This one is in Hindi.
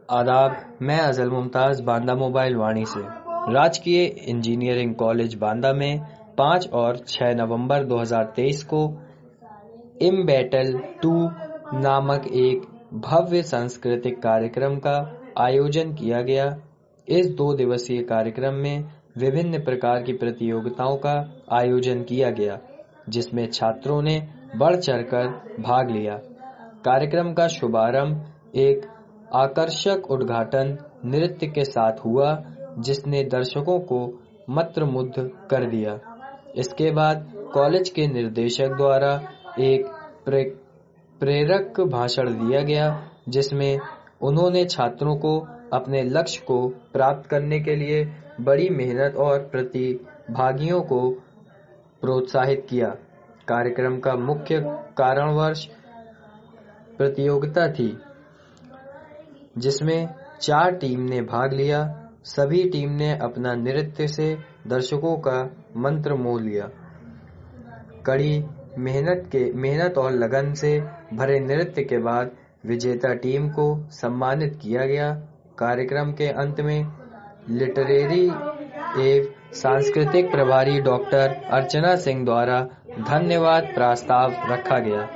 आदाब, मैं अज़ल मुमताज़ बांदा मोबाइल वाणी से। राजकीय इंजीनियरिंग कॉलेज बांदा में 5 और 6 नवंबर 2023 को इम्बैटल 2 नामक एक भव्य सांस्कृतिक कार्यक्रम का आयोजन किया गया। इस 2 दिवसीय कार्यक्रम में विभिन्न प्रकार की प्रतियोगिताओं का आयोजन किया गया, जिसमें छात्रों ने बढ़ चढ़कर भाग लिया। कार्यक्रम का शुभारंभ एक आकर्षक उद्घाटन नृत्य के साथ हुआ, जिसने दर्शकों को मंत्रमुग्ध कर दिया। इसके बाद कॉलेज के निर्देशक द्वारा एक प्रेरक भाषण दिया गया, जिसमें उन्होंने छात्रों को अपने लक्ष्य को प्राप्त करने के लिए बड़ी मेहनत और प्रतिभागियों को प्रोत्साहित किया। कार्यक्रम का मुख्य कारणवश प्रतियोगिता थी, जिसमें 4 टीम ने भाग लिया। सभी टीम ने अपना नृत्य से दर्शकों का मंत्र मोह लिया। कड़ी मेहनत और लगन से भरे नृत्य के बाद विजेता टीम को सम्मानित किया गया। कार्यक्रम के अंत में लिटरेरी एवं सांस्कृतिक प्रभारी डॉक्टर अर्चना सिंह द्वारा धन्यवाद प्रस्ताव रखा गया।